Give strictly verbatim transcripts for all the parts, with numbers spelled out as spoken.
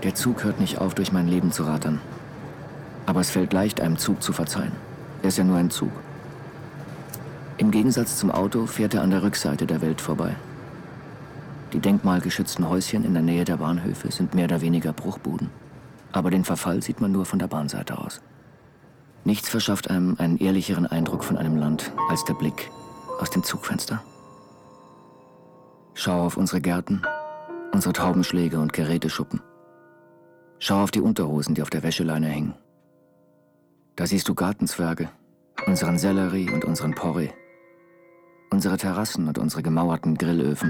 Der Zug hört nicht auf, durch mein Leben zu rattern. Aber es fällt leicht, einem Zug zu verzeihen. Er ist ja nur ein Zug. Im Gegensatz zum Auto fährt er an der Rückseite der Welt vorbei. Die denkmalgeschützten Häuschen in der Nähe der Bahnhöfe sind mehr oder weniger Bruchbuden. Aber den Verfall sieht man nur von der Bahnseite aus. Nichts verschafft einem einen ehrlicheren Eindruck von einem Land als der Blick aus dem Zugfenster. Schau auf unsere Gärten, unsere Taubenschläge und Geräteschuppen. Schau auf die Unterhosen, die auf der Wäscheleine hängen. Da siehst du Gartenzwerge, unseren Sellerie und unseren Porree, unsere Terrassen und unsere gemauerten Grillöfen.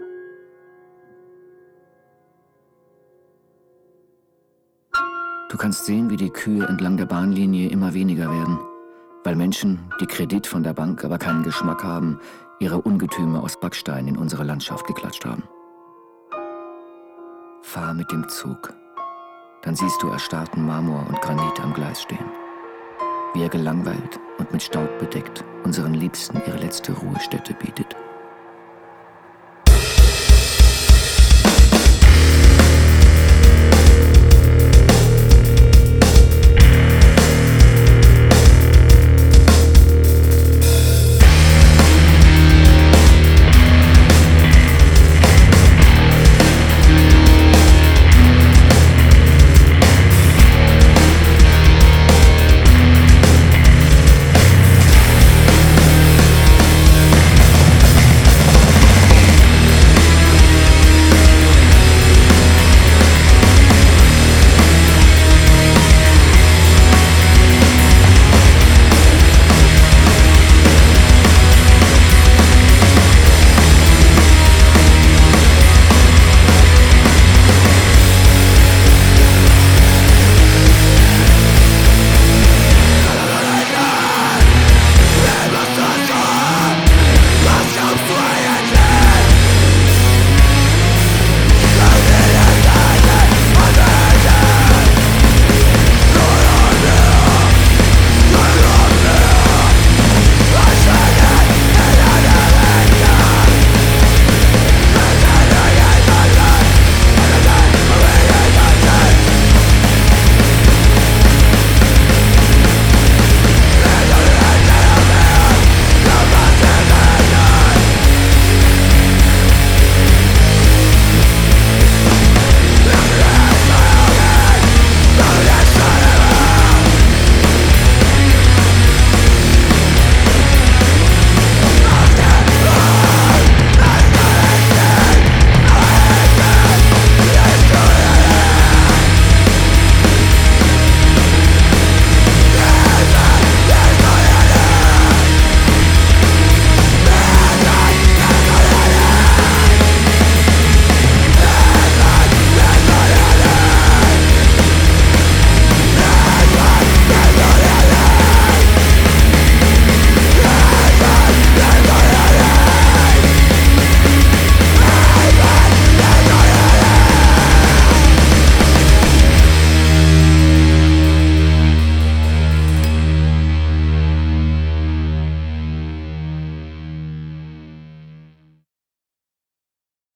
Du kannst sehen, wie die Kühe entlang der Bahnlinie immer weniger werden, weil Menschen, die Kredit von der Bank, aber keinen Geschmack haben, ihre Ungetüme aus Backstein in unsere Landschaft geklatscht haben. Fahr mit dem Zug. Dann siehst du erstarrten Marmor und Granit am Gleis stehen. Wie er gelangweilt und mit Staub bedeckt unseren Liebsten ihre letzte Ruhestätte